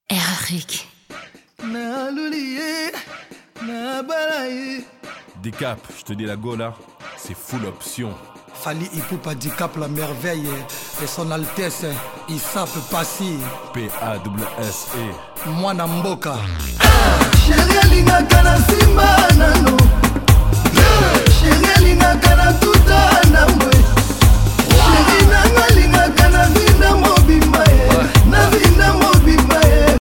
Eric. Decap, je te dis la go là, c'est full option. Fali Ipupa Decap la merveille et son Altesse Issap Passi P-A-S-S-E Mwana Mboka Chérie Linga Kana Simba Nano Chérie Linga Kana